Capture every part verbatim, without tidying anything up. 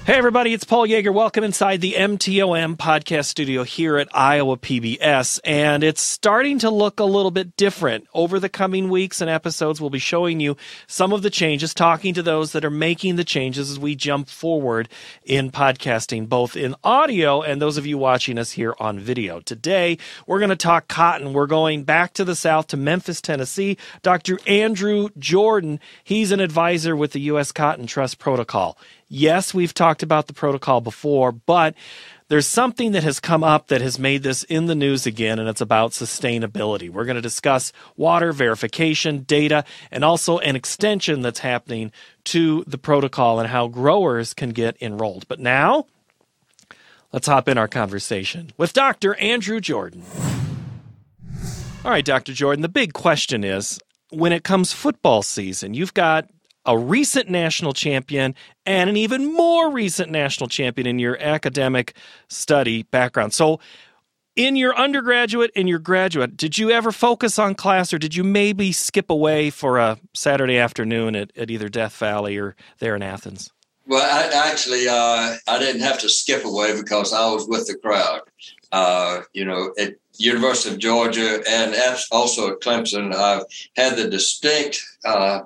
Hey, everybody, it's Paul Yeager. Welcome inside the M T O M podcast studio here at Iowa P B S. And it's starting to look a little bit different. Over the coming weeks and episodes, we'll be showing you some of the changes, talking to those that are making the changes as we jump forward in podcasting, both in audio and those of you watching us here on video. Today, we're going to talk cotton. We're going back to the South to Memphis, Tennessee. Doctor Andrew Jordan, he's an advisor with the U S Cotton Trust Protocol. Yes, we've talked about the protocol before, but there's something that has come up that has made this in the news again, and it's about sustainability. We're going to discuss water verification, data, and also an extension that's happening to the protocol and how growers can get enrolled. But now, let's hop in our conversation with Doctor Andrew Jordan. All right, Doctor Jordan, the big question is, when it comes football season, you've got a recent national champion and an even more recent national champion in your academic study background. So in your undergraduate and your graduate, did you ever focus on class, or did you maybe skip away for a Saturday afternoon at, at either Death Valley or there in Athens? Well, I, actually, uh, I didn't have to skip away because I was with the crowd. Uh, you know, at University of Georgia and also at Clemson, I've had the distinct uh,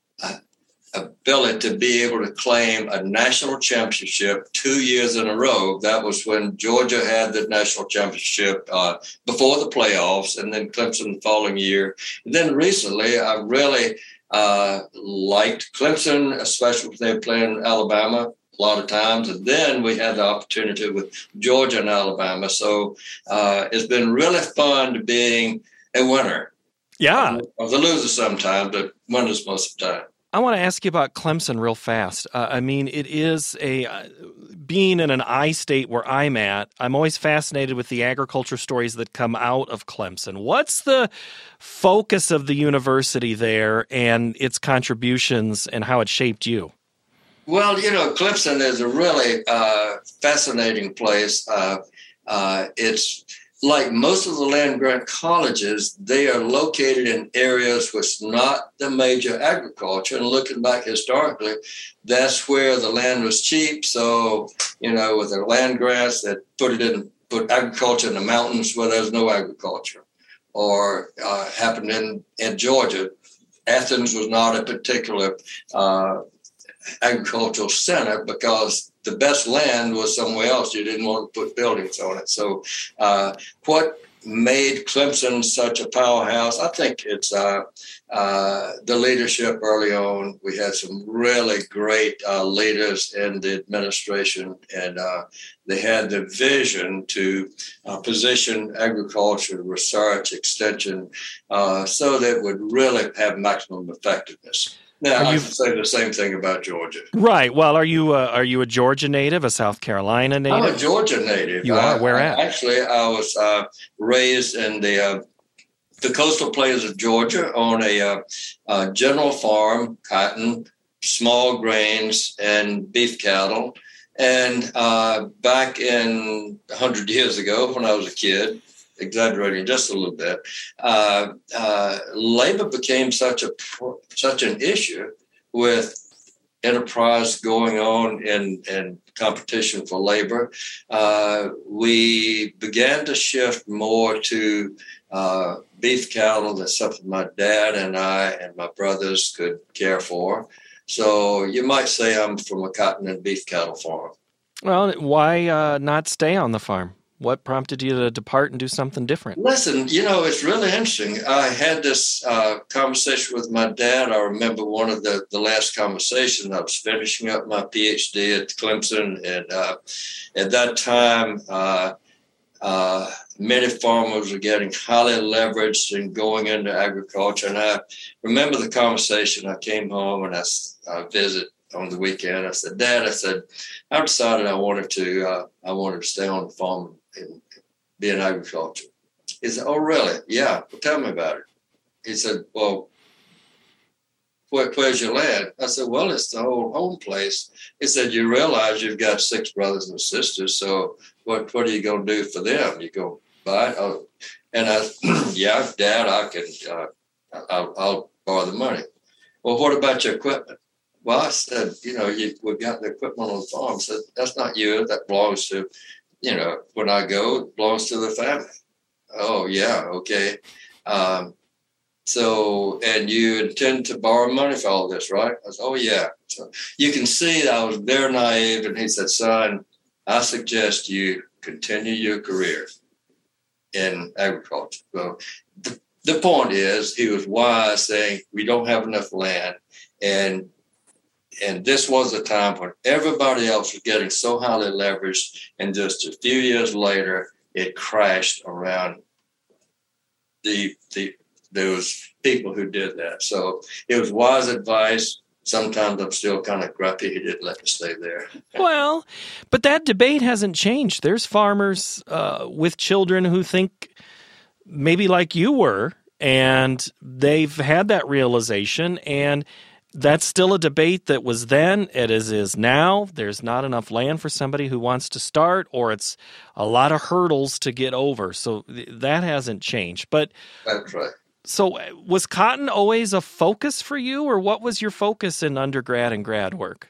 ability to be able to claim a national championship two years in a row. That was when Georgia had the national championship uh, before the playoffs, and then Clemson the following year. And then recently, I really uh, liked Clemson, especially when they were playing Alabama a lot of times. And then we had the opportunity with Georgia and Alabama. So uh, it's been really fun being a winner. Yeah. I was a loser sometimes, but winners most of the time. I want to ask you about Clemson real fast. Uh, I mean, it is a, uh, being in an I-state where I'm at, I'm always fascinated with the agriculture stories that come out of Clemson. What's the focus of the university there and its contributions and how it shaped you? Well, you know, Clemson is a really uh, fascinating place. Uh, uh, it's like most of the land-grant colleges, they are located in areas with not the major agriculture. And looking back historically, that's where the land was cheap. So, you know, with the land grants that put it in, put agriculture in the mountains where there's no agriculture. Or uh, happened in, in Georgia. Athens was not a particular uh, agricultural center because the best land was somewhere else. You didn't want to put buildings on it. So uh, what made Clemson such a powerhouse? I think it's uh, uh, the leadership early on. We had some really great uh, leaders in the administration, and uh, they had the vision to uh, position agriculture, research, extension, uh, so that it would really have maximum effectiveness. Now, I can say the same thing about Georgia. Right. Well, are you uh, are you a Georgia native, a South Carolina native? I'm a Georgia native. You are? I, Where I, at? Actually, I was uh, raised in the uh, the coastal plains of Georgia on a uh, uh, general farm, cotton, small grains, and beef cattle. And uh, back in one hundred years ago, when I was a kid, exaggerating just a little bit, uh, uh, labor became such a such an issue with enterprise going on in, in competition for labor. Uh, we began to shift more to uh, beef cattle. That's something my dad and I and my brothers could care for. So you might say I'm from a cotton and beef cattle farm. Well, why uh, not stay on the farm? What prompted you to depart and do something different? Listen, you know, it's really interesting. I had this uh, conversation with my dad. I remember one of the, the last conversations. I was finishing up my P H D at Clemson. And uh, at that time, uh, uh, many farmers were getting highly leveraged and going into agriculture. And I remember the conversation. I came home and I, I visited on the weekend. I said, Dad, I said, I decided I wanted to, uh, I wanted to stay on the farm and be in agriculture. He said, oh, really? Yeah. Well, tell me about it. He said, well, where, where's your land? I said, well, it's the whole home place. He said, you realize you've got six brothers and sisters. So what, what are you going to do for them? You go buy it? Oh. And I, yeah, Dad, I can, uh, I'll, I'll borrow the money. Well, what about your equipment? Well, I said, you know, you, we've got the equipment on the farm. I said, that's not you. That belongs to, you know, when I go, it belongs to the family. Oh, yeah, okay. Um, so, and you intend to borrow money for all this, right? I said, oh, yeah. So you can see that I was very naive. And he said, son, I suggest you continue your career in agriculture. So the, the point is, he was wise, saying we don't have enough land. And and this was a time when everybody else was getting so highly leveraged. And just a few years later, it crashed around the the those people who did that. So it was wise advice. Sometimes I'm still kind of grumpy he didn't let me stay there. Well, but that debate hasn't changed. There's farmers uh, with children who think maybe like you were, and they've had that realization, and that's still a debate that was then, it is, is now. There's not enough land for somebody who wants to start, or it's a lot of hurdles to get over. So th- that hasn't changed. But That's right. So was cotton always a focus for you, or what was your focus in undergrad and grad work?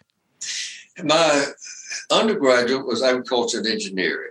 My undergraduate was agriculture and engineering.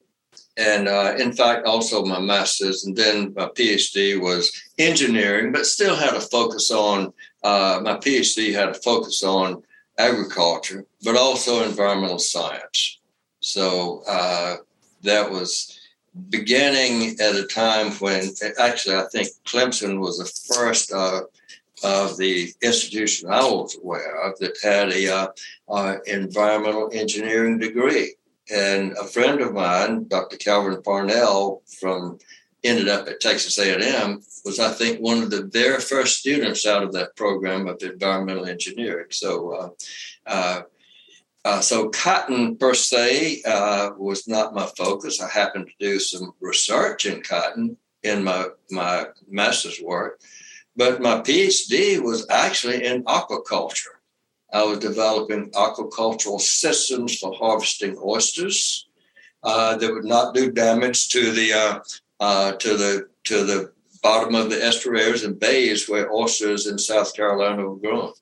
And uh, in fact, also my master's, and then my PhD was engineering, but still had a focus on, uh, my PhD had a focus on agriculture, but also environmental science. So uh, that was beginning at a time when, actually, I think Clemson was the first uh, of the institution I was aware of that had a uh, uh, environmental engineering degree. And a friend of mine, Doctor Calvin Parnell, from ended up at Texas A and M, was, I think, one of the very first students out of that program of environmental engineering. So, uh, uh, uh, so cotton per se uh, was not my focus. I happened to do some research in cotton in my my master's work, but my PhD was actually in aquaculture. I was developing aquacultural systems for harvesting oysters uh, that would not do damage to the uh, uh, to the to the bottom of the estuaries and bays where oysters in South Carolina were grown.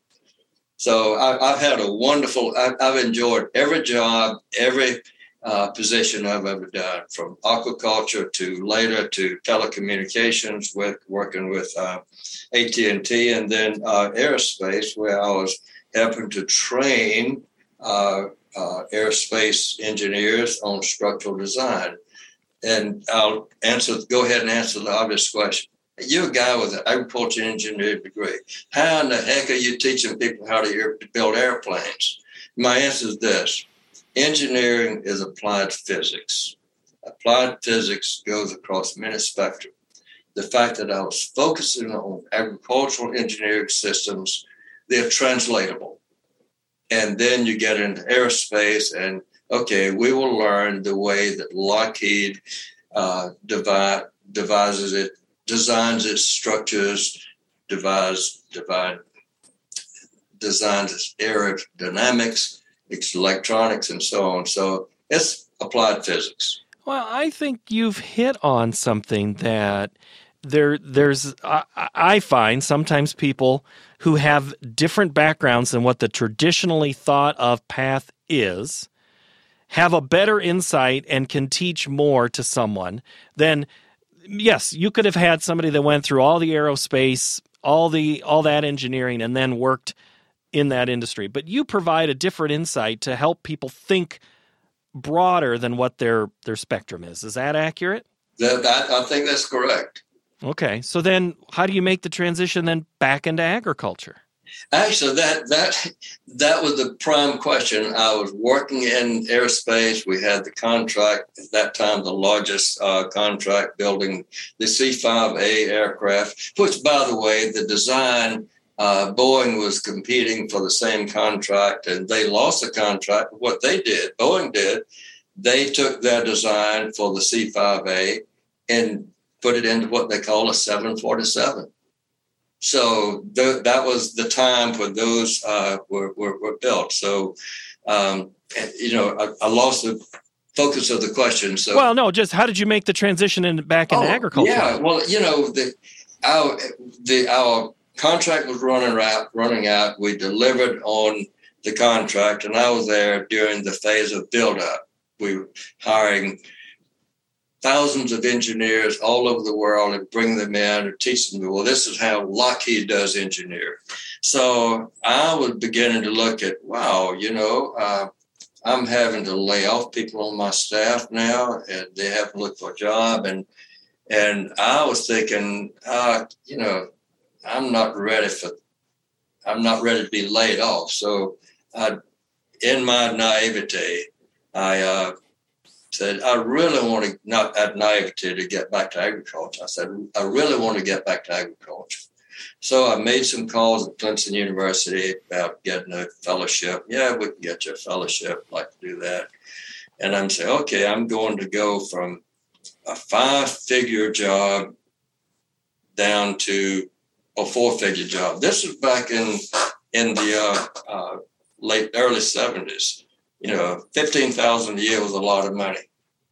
So I, I've had a wonderful. I, I've enjoyed every job, every uh, position I've ever done, from aquaculture to later to telecommunications, with working with uh, A T and T, and then uh, aerospace, where I was helping to train uh, uh, aerospace engineers on structural design. And I'll answer, go ahead and answer the obvious question. You're a guy with an agriculture engineering degree. How in the heck are you teaching people how to build airplanes? My answer is this. Engineering is applied physics. Applied physics goes across many spectrum. The fact that I was focusing on agricultural engineering systems, they're translatable. And then you get into aerospace and, okay, we will learn the way that Lockheed uh, devi- devises it, designs its structures, devise, divide, designs its aerodynamics, its electronics, and so on. So it's applied physics. Well, I think you've hit on something that there, there's, I, I find sometimes people who have different backgrounds than what the traditionally thought of path is have a better insight and can teach more to someone than, yes, you could have had somebody that went through all the aerospace, all the all that engineering, and then worked in that industry. But you provide a different insight to help people think broader than what their their spectrum is. Is that accurate? That, that I think that's correct. Okay, so then how do you make the transition then back into agriculture? Actually, that that that was the prime question. I was working in aerospace. We had the contract at that time, the largest uh, contract, building the C five A aircraft, which, by the way, the design, uh, Boeing was competing for the same contract, and they lost the contract. What they did, Boeing did, they took their design for the C five A and put it into what they call a seven forty-seven. So th- that was the time when those uh, were, were, were built. So, um, you know, I, I lost the focus of the question. So, well, no, just how did you make the transition in, back into oh, agriculture? Yeah, well, you know, the our the our contract was running out, running out. We delivered on the contract, and I was there during the phase of build-up. We were hiring thousands of engineers all over the world and bring them in and teach them, well, this is how Lockheed does engineer. So I was beginning to look at, wow, you know, uh, I'm having to lay off people on my staff now, and they have to look for a job. And and I was thinking, uh, you know, I'm not ready for, I'm not ready to be laid off. So I, in my naivete, I uh, said, I really want to, not at naivety to get back to agriculture. I said, I really want to get back to agriculture. So I made some calls at Clemson University about getting a fellowship. Yeah, we can get you a fellowship. I'd like to do that. And I'm saying, okay, I'm going to go from a five-figure job down to a four-figure job. This was back in in the uh, uh, late early seventies. You know, fifteen thousand dollars a year was a lot of money.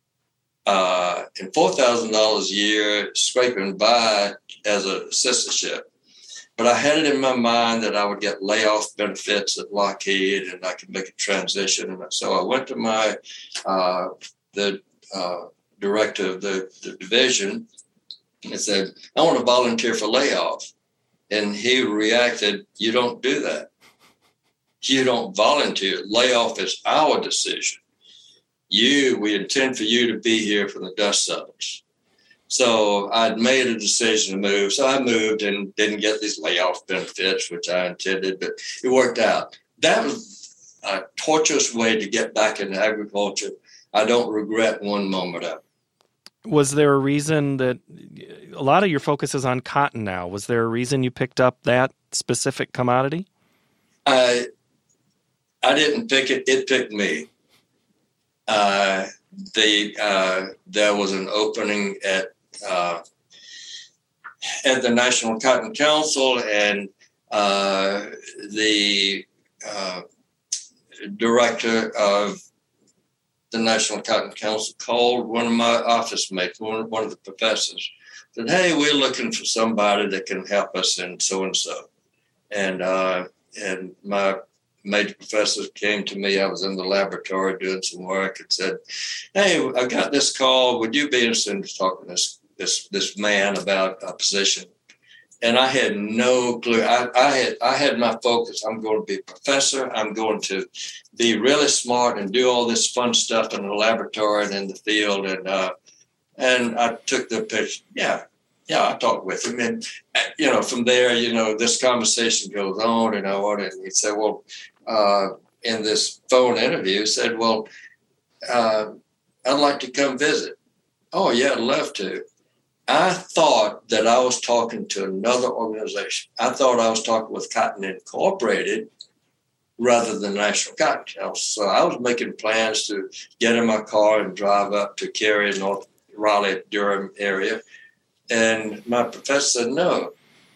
Uh, and four thousand dollars a year scraping by as an assistantship. But I had it in my mind that I would get layoff benefits at Lockheed and I could make a transition. And so I went to my, uh, the uh, director of the, the division and said, I want to volunteer for layoff. And he reacted, you don't do that. You don't volunteer. Layoff is our decision. You, we intend for you to be here for the dust settles. So I'd made a decision to move. So I moved and didn't get these layoff benefits, which I intended, but it worked out. That was a torturous way to get back into agriculture. I don't regret one moment of it. Was there a reason that a lot of your focus is on cotton now? Was there a reason you picked up that specific commodity? I I didn't pick it. It picked me. Uh, the uh, there was an opening at uh, at the National Cotton Council, and uh, the uh, director of the National Cotton Council called one of my office mates, one, one of the professors, said, hey, we're looking for somebody that can help us in so-and-so. And uh, and my major professor came to me. I was in the laboratory doing some work and said, hey, I got this call. Would you be interested in talking to this, this, this man about a position? And I had no clue. I, I had I had my focus. I'm going to be a professor. I'm going to be really smart and do all this fun stuff in the laboratory and in the field. And uh, and I took the pitch. Yeah, yeah. I talked with him, and you know, from there, you know, this conversation goes on and on. And he said, well, uh, in this phone interview, he said, well, uh, I'd like to come visit. Oh yeah, I'd love to. I thought that I was talking to another organization. I thought I was talking with Cotton Incorporated rather than National Cotton Council. So I was making plans to get in my car and drive up to Cary, North Raleigh, Durham area. And my professor said, no,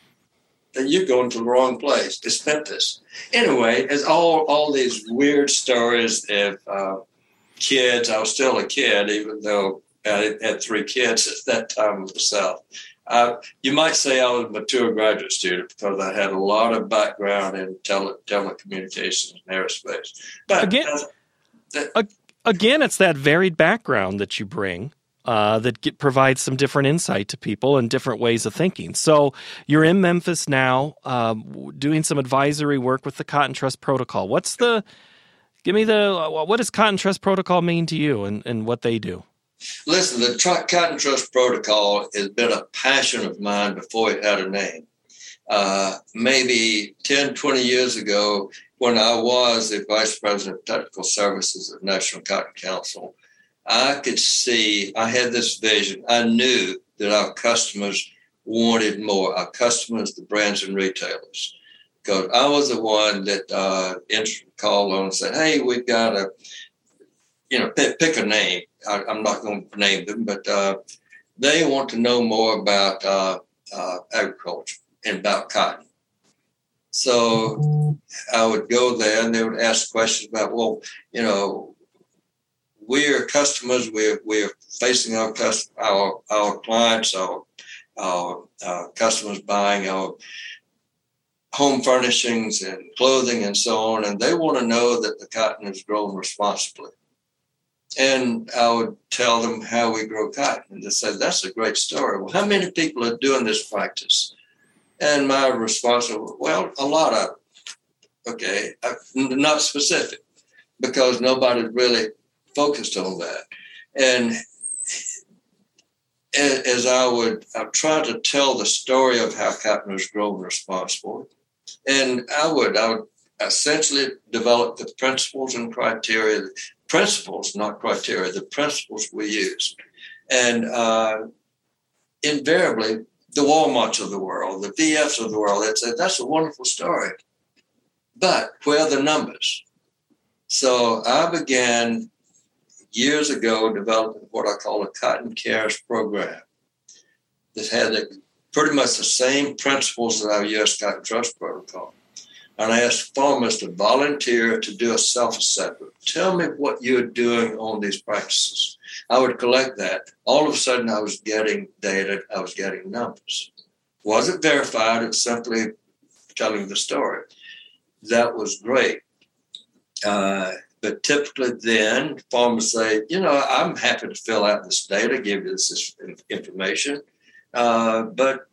you're going to the wrong place. It's Memphis. Anyway, it's all, all these weird stories of uh, kids. I was still a kid, even though I had three kids at that time myself. Uh, you might say I was a mature graduate student because I had a lot of background in tele- telecommunications and aerospace. But again, uh, that, again, it's that varied background that you bring uh, that get, provides some different insight to people and different ways of thinking. So you're in Memphis now, um, doing some advisory work with the Cotton Trust Protocol. What's the? Give me the. What does Cotton Trust Protocol mean to you, and, and what they do? Listen, the Tr- Cotton Trust Protocol has been a passion of mine before it had a name. Uh, maybe ten, twenty years ago, when I was the Vice President of Technical Services at National Cotton Council, I could see, I had this vision. I knew that our customers wanted more, our customers, the brands and retailers. Because I was the one that uh, called on and said, hey, we've got a, you know, pick, pick a name. I, I'm not going to name them, but uh, they want to know more about uh, uh, agriculture and about cotton. So I would go there and they would ask questions about, well, you know, we're customers. We're we're facing our our our clients, our our, our customers buying our home furnishings and clothing and so on, and they want to know that the cotton is grown responsibly. And I would tell them how we grow cotton. And they said, that's a great story. Well, how many people are doing this practice? And my response was, well, a lot of them. Okay, I, not specific, because nobody really focused on that. And as I would I try to tell the story of how cotton was grown responsibly, and I would I would essentially develop the principles and criteria, principles, not criteria, the principles we use. And uh, invariably, the Walmarts of the world, the V Fs of the world, they'd say, that's a wonderful story. But where are the numbers? So I began years ago developing what I call a Cotton Cares program that had the, pretty much the same principles as our U S Cotton Trust Protocol. And I asked farmers to volunteer to do a self-assessment. Tell me what you're doing on these practices. I would collect that. All of a sudden, I was getting data. I was getting numbers. Wasn't verified. It's simply telling the story. That was great. Uh, but typically then, farmers say, you know, I'm happy to fill out this data, give you this information, uh, but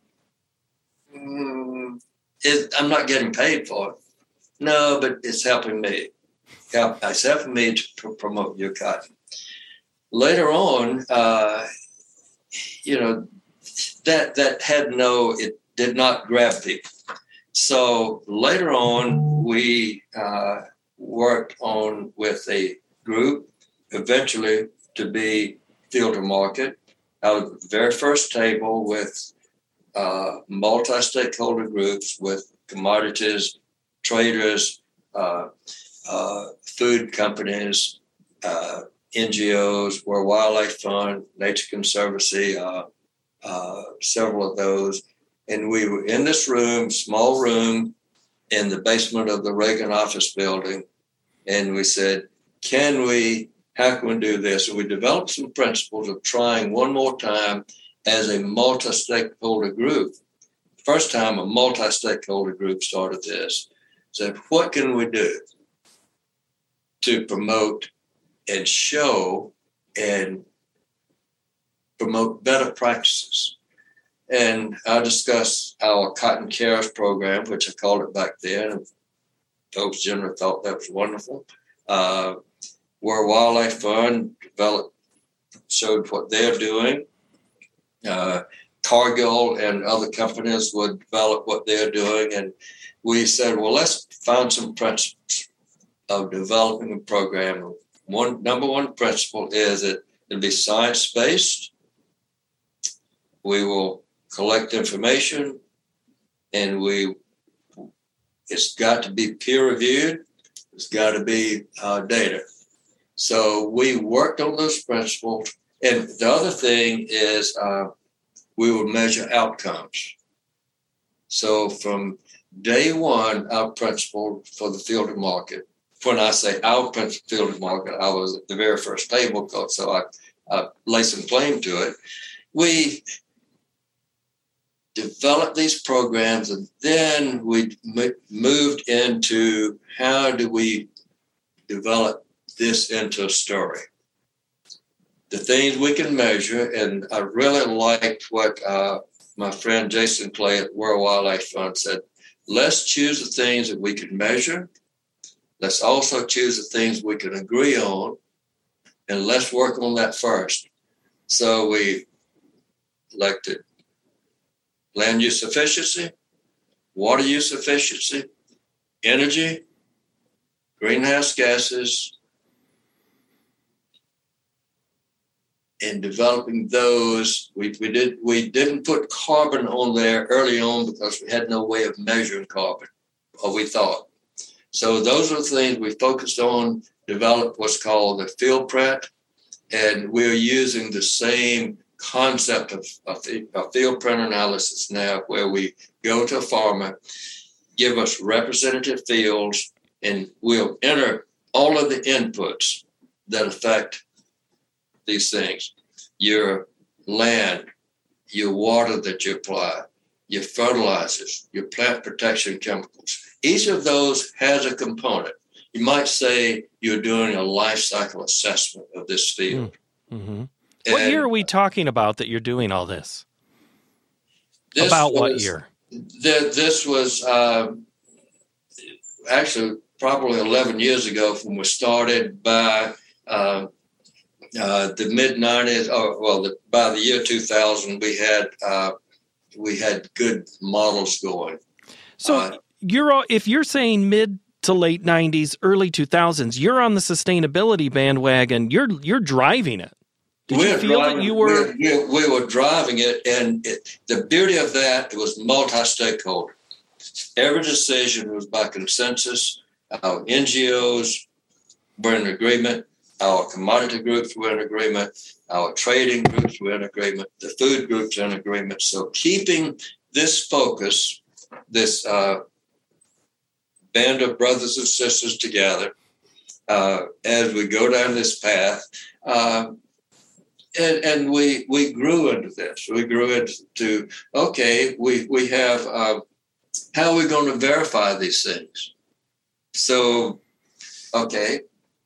mm, it, I'm not getting paid for it. No, but it's helping me. It's helping me to pr- promote your cotton. Later on, uh, you know, that that had no, it did not grab people. So later on, we uh, worked on with a group, eventually to be Field to Market. I was at the very first table with uh, multi-stakeholder groups, with commodities, traders, uh, uh, food companies, uh, N G Os, World Wildlife Fund, Nature Conservancy, uh, uh, several of those. And we were in this room, small room, in the basement of the Reagan office building. And we said, can we, how can we do this? And we developed some principles of trying one more time as a multi-stakeholder group. First time a multi-stakeholder group started this. Said, what can we do to promote and show and promote better practices? And I discussed our Cotton Cares program, which I called it back then. And folks generally thought that was wonderful. Uh, World Wildlife Fund developed, showed what they're doing. Uh, Cargill and other companies would develop what they're doing. And we said, well, let's find some principles of developing a program. One number one principle is that it'll be science-based. We will collect information, and we it's got to be peer-reviewed. It's got to be uh, data. So we worked on those principles. And the other thing is uh, we will measure outcomes. So from day one, our principle for the Field to Market, when I say our principle Field to Market, I was at the very first table, so I, I lay some claim to it. We developed these programs, and then we m- moved into how do we develop this into a story. The things we can measure, and I really liked what uh, my friend Jason Clay at World Wildlife Fund said. Let's choose the things that we can measure. Let's also choose the things we can agree on, and let's work on that first. So we elected land use efficiency, water use efficiency, energy, greenhouse gases, and developing those. We, we, did, we didn't put carbon on there early on because we had no way of measuring carbon, or we thought. So those are the things we focused on, developed what's called the field print, and we're using the same concept of, of, of field print analysis now, where we go to a farmer, give us representative fields, and we'll enter all of the inputs that affect these things. Your land, your water that you apply, your fertilizers, your plant protection chemicals. Each of those has a component. You might say you're doing a life cycle assessment of this field. Mm-hmm. What year are we talking about that you're doing all this? this about was, what year? Th- this was uh, actually probably eleven years ago when we started. By uh, uh, the mid nineties, or well, the, by the year two thousand, we had uh, we had good models going. So uh, you're all, if you're saying mid to late nineties, early two thousands, you're on the sustainability bandwagon. You're you're driving it. Did we're you feel driving, that you were? We, we were driving it, and it, the beauty of that, it was multi-stakeholder. Every decision was by consensus. Our N G Os were in agreement. Our commodity groups were in agreement. Our trading groups were in agreement. The food groups were in agreement. So keeping this focus, this uh, band of brothers and sisters together uh, as we go down this path. Uh, and and we we grew into this. We grew into, okay, we, we have, uh, how are we going to verify these things? So, okay,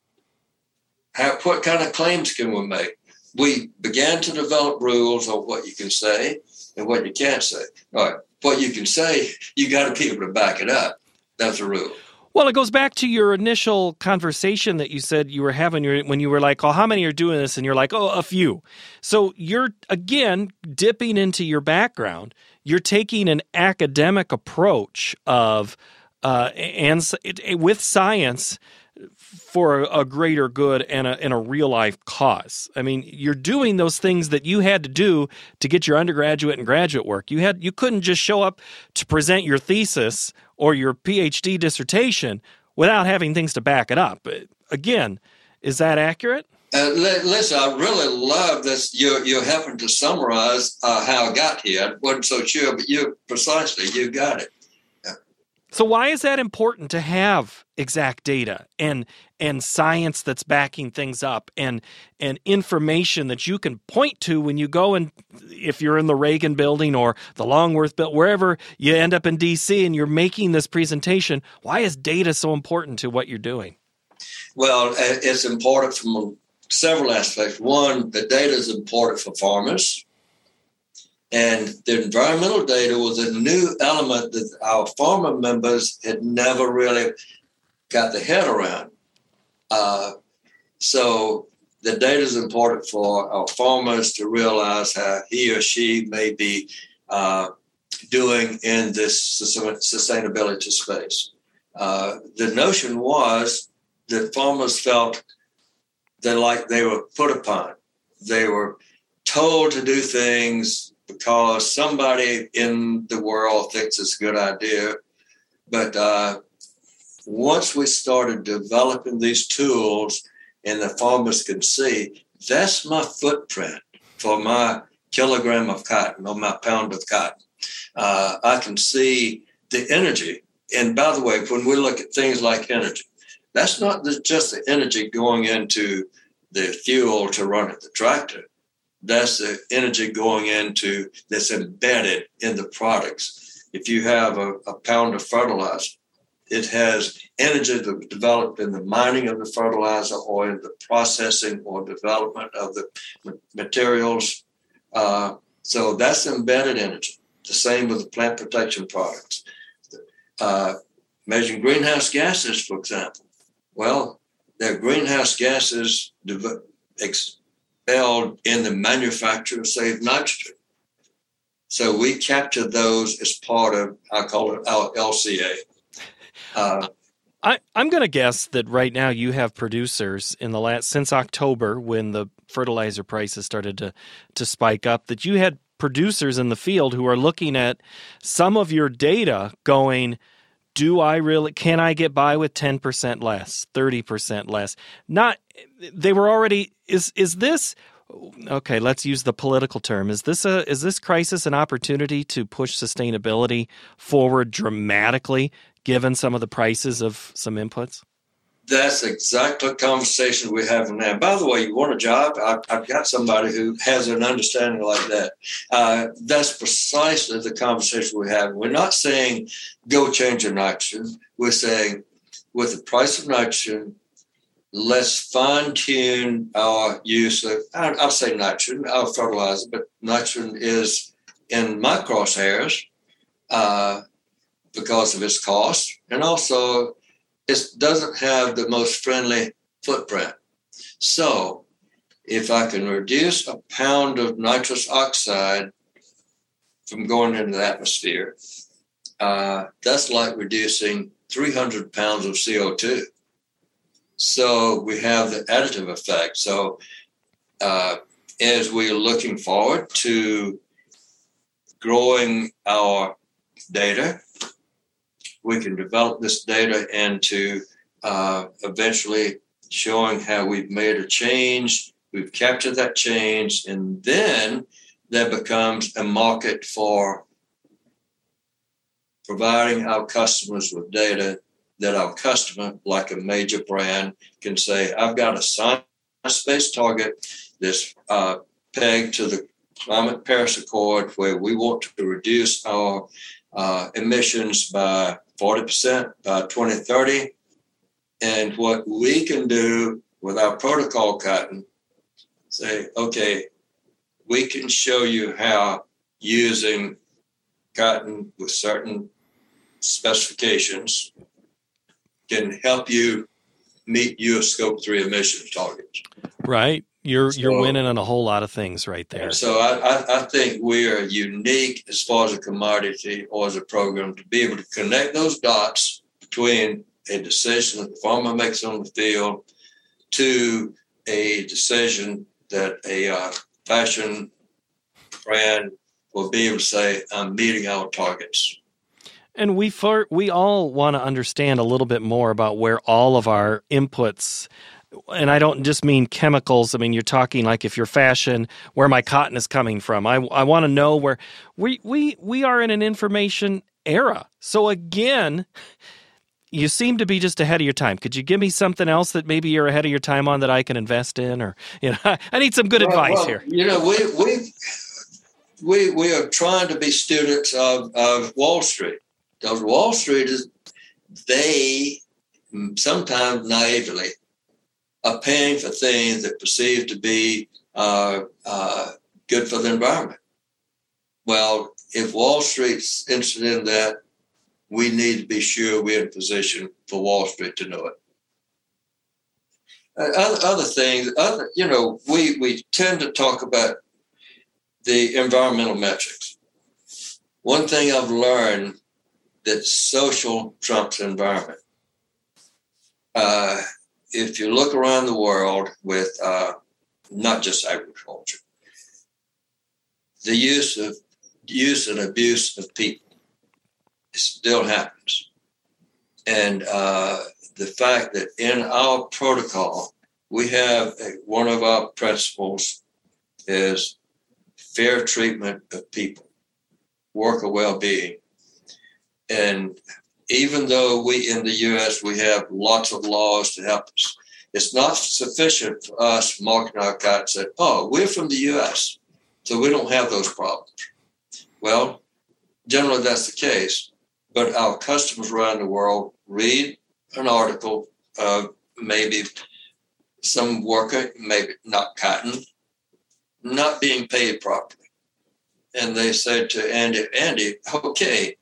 how, what kind of claims can we make? We began to develop rules on what you can say and what you can't say. All right, what you can say, you got to be able to back it up. That's a rule. Well, it goes back to your initial conversation that you said you were having when you were like, oh, how many are doing this? And you're like, oh, a few. So you're, again, dipping into your background. You're taking an academic approach of uh, and with science for a, a greater good and a, and a real life cause. I mean, you're doing those things that you had to do to get your undergraduate and graduate work. You had you couldn't just show up to present your thesis or your PhD dissertation without having things to back it up. Again, is that accurate? Uh, listen, I really love this. You're, you're helping to summarize uh, how I got here. I wasn't so sure, but you precisely, you got it. Yeah. So why is that important to have exact data and and science that's backing things up and and information that you can point to when you go and if you're in the Reagan building or the Longworth building, wherever you end up in D C and you're making this presentation? Why is data so important to what you're doing? Well, it's important from several aspects. One, the data is important for farmers. And the environmental data was a new element that our farmer members had never really got their head around. Uh, so the data is important for our farmers to realize how he or she may be uh, doing in this sustainability space. Uh, the notion was that farmers felt that like they were put upon. They were told to do things because somebody in the world thinks it's a good idea. But uh, once we started developing these tools and the farmers could see, that's my footprint for my kilogram of cotton or my pound of cotton. Uh, I can see the energy. And by the way, when we look at things like energy, that's not just the energy going into the fuel to run at the tractor. That's the energy going into that's embedded in the products. If you have a, a pound of fertilizer, it has energy that was developed in the mining of the fertilizer or in the processing or development of the materials. Uh, so that's embedded energy. The same with the plant protection products. Uh, measuring greenhouse gases, for example. Well, there are greenhouse gases de- ex- expelled in the manufacture of saved nitrogen. So we capture those as part of, I call it our L C A. Uh, I, I'm going to guess that right now you have producers in the last, since October when the fertilizer prices started to, to spike up, that you had producers in the field who are looking at some of your data going, do I really, can I get by with ten percent less, thirty percent less? Not, they were already, is is this, okay, let's use the political term. Is this a, is this crisis an opportunity to push sustainability forward dramatically, given some of the prices of some inputs? That's exactly the conversation we're having now. By the way, you want a job? I've, I've got somebody who has an understanding like that. Uh, that's precisely the conversation we have. We're not saying go change your nitrogen. We're saying with the price of nitrogen, let's fine tune our use of, I'll say nitrogen, our fertilizer, but nitrogen is in my crosshairs uh, because of its cost, and also it doesn't have the most friendly footprint. So if I can reduce a pound of nitrous oxide from going into the atmosphere, uh, that's like reducing three hundred pounds of C O two. So we have the additive effect. So uh, as we're looking forward to growing our data, we can develop this data into uh, eventually showing how we've made a change, we've captured that change, and then there becomes a market for providing our customers with data that our customer, like a major brand, can say, I've got a science-based target that's uh, pegged to the Climate Paris Accord where we want to reduce our uh, emissions by forty percent by twenty thirty. And what we can do with our protocol cotton, say, okay, we can show you how using cotton with certain specifications can help you meet your scope three emission targets. Right. You're so, you're winning on a whole lot of things right there. So I, I, I think we are unique as far as a commodity or as a program to be able to connect those dots between a decision that the farmer makes on the field to a decision that a uh, fashion brand will be able to say, I'm meeting our targets. And we for, we all want to understand a little bit more about where all of our inputs, and I don't just mean chemicals. I mean, you're talking like if you're fashion, where my cotton is coming from. I, I want to know where we, we, we are in an information era. So again, you seem to be just ahead of your time. Could you give me something else that maybe you're ahead of your time on that I can invest in? Or, you know, I need some good well, advice well, here. You know, we, we, we, we are trying to be students of, of Wall Street. Those Wall Streeters, they sometimes naively are paying for things that perceive to be uh, uh, good for the environment. Well, if Wall Street's interested in that, we need to be sure we're in position for Wall Street to know it. Uh, other, other things, other you know, we we tend to talk about the environmental metrics. One thing I've learned that social trumps environment. Uh, if you look around the world with uh, not just agriculture, the use of use and abuse of people still happens. And uh, the fact that in our protocol, we have a, one of our principles is fair treatment of people, worker well-being. And even though we in the U S, we have lots of laws to help us, it's not sufficient for us marking our cotton and say, oh, we're from the U S, so we don't have those problems. Well, generally that's the case, but our customers around the world read an article of maybe some worker, maybe not cotton, not being paid properly. And they said to Andy, Andy, okay,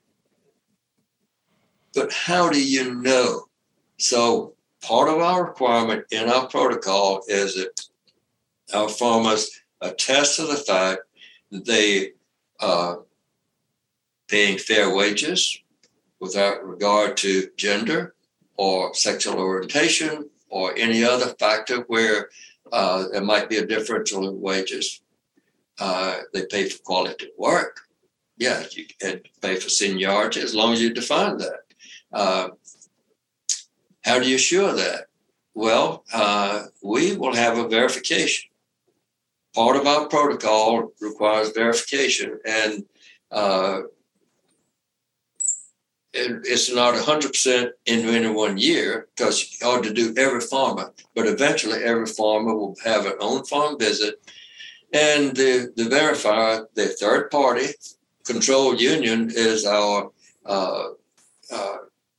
but how do you know? So part of our requirement in our protocol is that our farmers attest to the fact that they are paying fair wages without regard to gender or sexual orientation or any other factor where uh, there might be a differential in wages. Uh, they pay for quality work. Yeah, you can pay for seniority as long as you define that. Uh, how do you assure that? Well, uh, we will have a verification. Part of our protocol requires verification, and uh, it, it's not one hundred percent in any one year because it's hard to do every farmer, but eventually every farmer will have an on-farm visit. And the, the verifier, the third-party control union, is our uh, uh,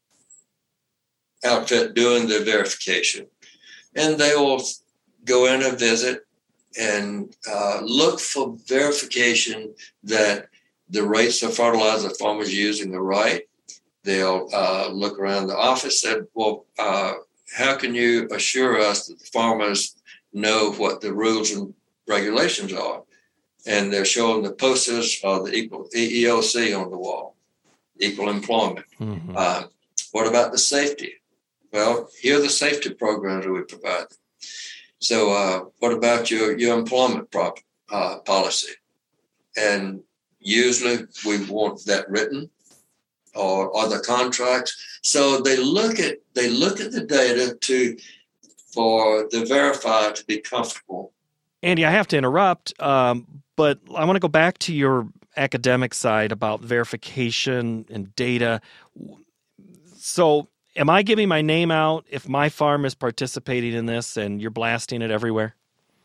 outfit doing the verification. And they will go in and visit and uh, look for verification that the rates of fertilizer the farmers are using are right. They'll uh, look around the office and say, well, uh, how can you assure us that the farmers know what the rules and regulations are? And they're showing the posters of the equal E E O C on the wall, equal employment. Mm-hmm. Uh, what about the safety? Well, here are the safety programs that we provide. So uh, what about your, your employment prop, uh, policy? And usually we want that written or other contracts. So they look at they look at the data to for the verifier to be comfortable. Andy, I have to interrupt, um, but I want to go back to your academic side about verification and data. So am I giving my name out if my farm is participating in this and you're blasting it everywhere?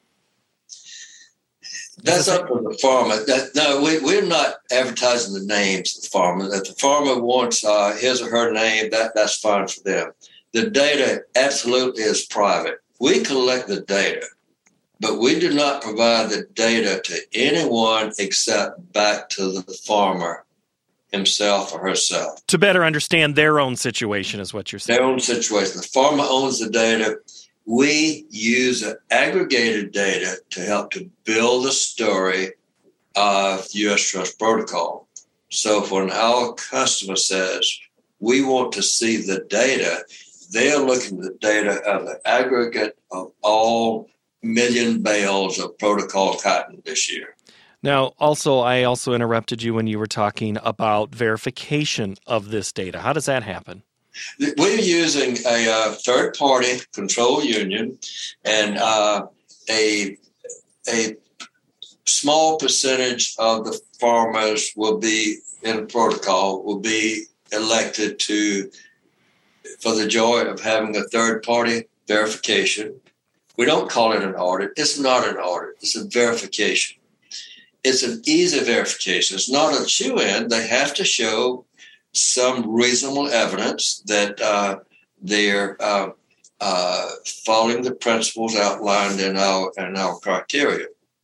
That's up to the farmer. That, no, we, we're not advertising the names of the farmer. If the farmer wants uh, his or her name, that, that's fine for them. The data absolutely is private. We collect the data, but we do not provide the data to anyone except back to the farmer himself or herself. To better understand their own situation is what you're saying. Their own situation. The farmer owns the data. We use aggregated data to help to build the story of U S Trust Protocol. So when our customer says, we want to see the data, they're looking at the data of the aggregate of all million bales of protocol cotton this year. Now, also, I also interrupted you when you were talking about verification of this data. How does that happen? We're using a uh, third-party control union, and uh, a a small percentage of the farmers will be in the protocol will be elected to for the joy of having a third-party verification. We don't call it an audit. It's not an audit. It's a verification. It's an easy verification. It's not a shoe-in. They have to show some reasonable evidence that uh, they're uh, uh, following the principles outlined in our in our criteria.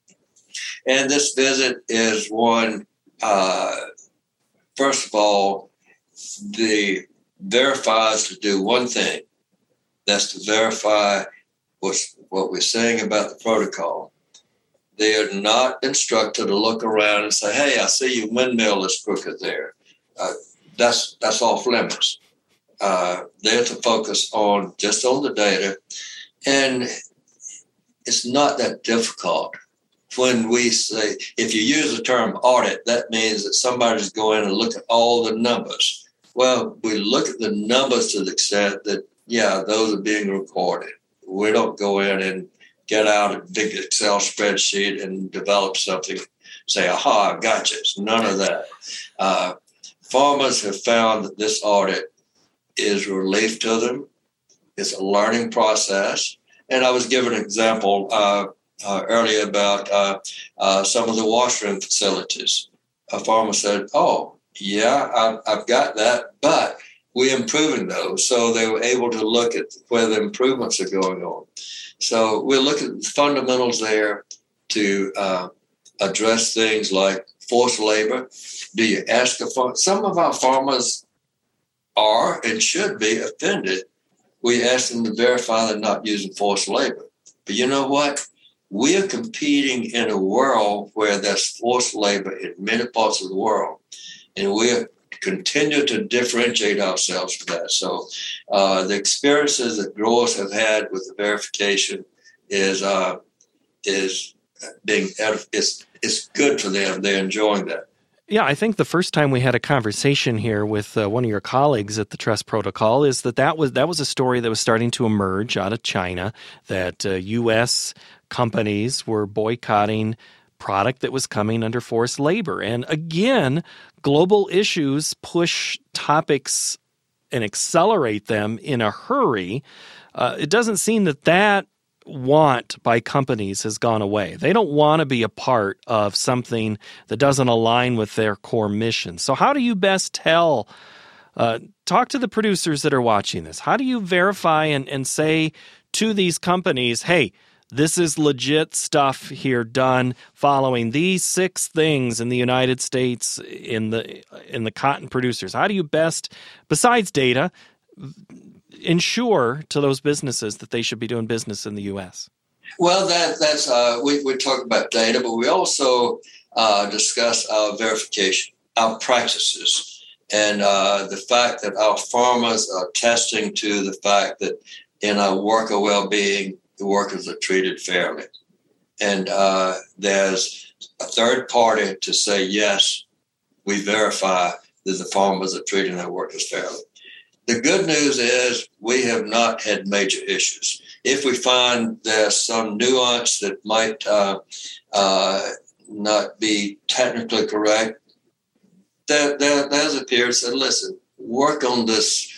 And this visit is one, uh, first of all, the verifiers to do one thing. That's to verify what's, what we're saying about the protocol. They are not instructed to look around and say, hey, I see your windmill is crooked there. Uh, That's that's off limits. Uh, they're to focus on just on the data, and it's not that difficult. When we say, if you use the term audit, that means that somebody's going and look at all the numbers. Well, we look at the numbers to the extent that, yeah, those are being recorded. We don't go in and get out a big Excel spreadsheet and develop something, say, aha, gotcha. It's none of that. Uh, Farmers have found that this audit is relief to them. It's a learning process. And I was given an example uh, uh, earlier about uh, uh, some of the washroom facilities. A farmer said, oh, yeah, I've, I've got that, but we're improving those. So they were able to look at where the improvements are going on. So we're looking at the fundamentals there to uh, address things like forced labor. Do you ask a farmer? Some of our farmers are and should be offended. We ask them to verify they're not using forced labor. But you know what? We are competing in a world where there's forced labor in many parts of the world. And we continue to differentiate ourselves from that. So uh, the experiences that growers have had with the verification is uh, is being it's, it's good for them. They're enjoying that. Yeah, I think the first time we had a conversation here with uh, one of your colleagues at the Trust Protocol is that that was, that was a story that was starting to emerge out of China, that uh, U S companies were boycotting product that was coming under forced labor. And again, global issues push topics and accelerate them in a hurry. Uh, it doesn't seem that that want by companies has gone away. They don't want to be a part of something that doesn't align with their core mission. So how do you best tell, uh, talk to the producers that are watching this, how do you verify and, and say to these companies, hey, this is legit stuff here done following these six things in the United States in the in the cotton producers? How do you best, besides data, ensure to those businesses that they should be doing business in the U S? Well, that that's uh, we we talk about data, but we also uh, discuss our verification, our practices, and uh, the fact that our farmers are testing to the fact that in our worker well-being, the workers are treated fairly, and uh, there's a third party to say yes, we verify that the farmers are treating their workers fairly. The good news is we have not had major issues. If we find there's some nuance that might uh, uh, not be technically correct, there, there, there's a peer said, listen, work on this,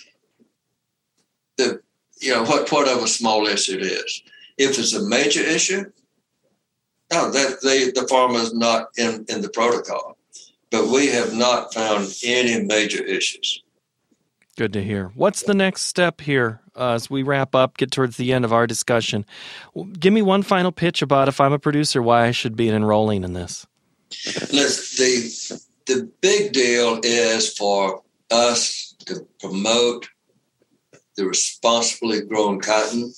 the, you know, what, whatever small issue it is. If it's a major issue, no, that they, the farmer is not in, in the protocol. But we have not found any major issues. Good to hear. What's the next step here uh, as we wrap up, get towards the end of our discussion? Give me one final pitch about, if I'm a producer, why I should be enrolling in this. Listen, the, the big deal is for us to promote the responsibly grown cotton.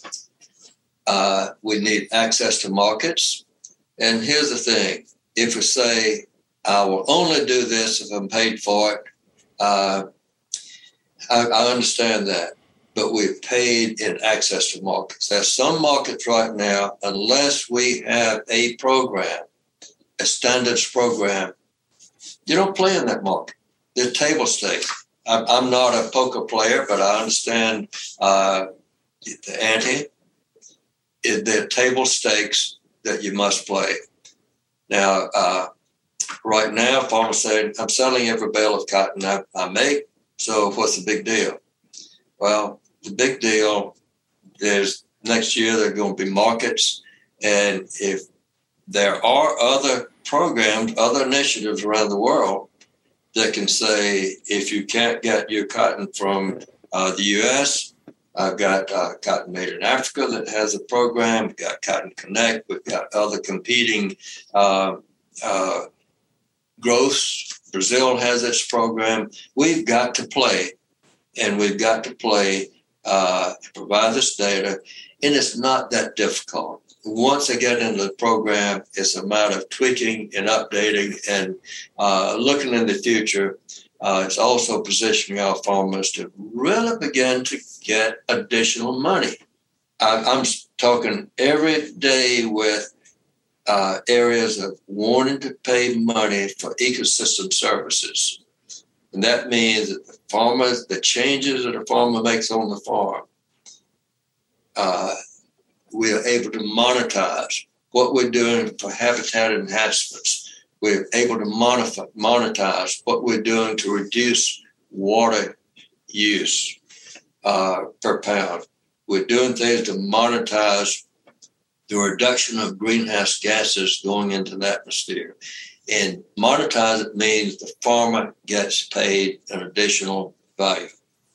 Uh, we need access to markets. And here's the thing. If we say, I will only do this if I'm paid for it, uh, I, I understand that, but we've paid in access to markets. There's some markets right now, unless we have a program, a standards program, you don't play in that market. They're table stakes. I'm, I'm not a poker player, but I understand uh, the ante. They're table stakes that you must play. Now, uh, right now, farmers say, I'm selling every bale of cotton I, I make. So what's the big deal? Well, the big deal is next year there are going to be markets. And if there are other programs, other initiatives around the world that can say, if you can't get your cotton from uh, the U S, I've got uh, Cotton Made in Africa that has a program. We've got Cotton Connect. We've got other competing uh, uh, growths. Brazil has its program. We've got to play, and we've got to play uh, to provide this data, and it's not that difficult. Once they get into the program, it's a matter of tweaking and updating and uh, looking in the future. Uh, it's also positioning our farmers to really begin to get additional money. I, I'm talking every day with Uh, areas of wanting to pay money for ecosystem services. And that means that the farmers, the changes that a farmer makes on the farm, uh, we are able to monetize what we're doing for habitat enhancements. We're able to monetize what we're doing to reduce water use uh, per pound. We're doing things to monetize the reduction of greenhouse gases going into the atmosphere. And monetize it means the farmer gets paid an additional value.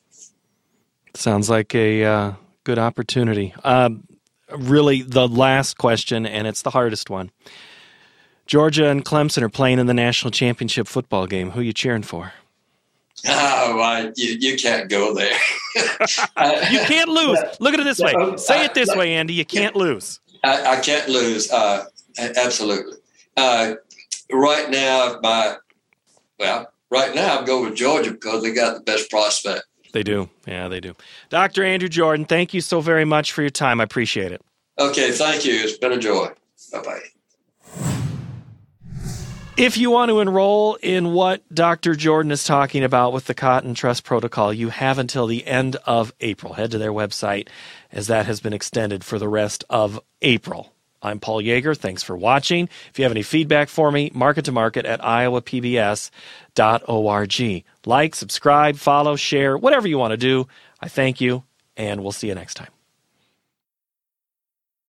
Sounds like a uh, good opportunity. Um, really, the last question, and it's the hardest one. Georgia and Clemson are playing in the national championship football game. Who are you cheering for? Oh, I, you, you can't go there. You can't lose. Look at it this way. Say it this way, Andy. You can't lose. I, I can't lose. Uh, absolutely. Uh, right now, my well, right now I'm going with Georgia because they got the best prospect. They do. Yeah, they do. Doctor Andrew Jordan, thank you so very much for your time. I appreciate it. Okay, thank you. It's been a joy. Bye-bye. If you want to enroll in what Doctor Jordan is talking about with the Cotton Trust Protocol, you have until the end of April. Head to their website, as that has been extended for the rest of April. I'm Paul Yeager. Thanks for watching. If you have any feedback for me, market to market at iowa p b s dot org. Like, subscribe, follow, share, whatever you want to do. I thank you, and we'll see you next time.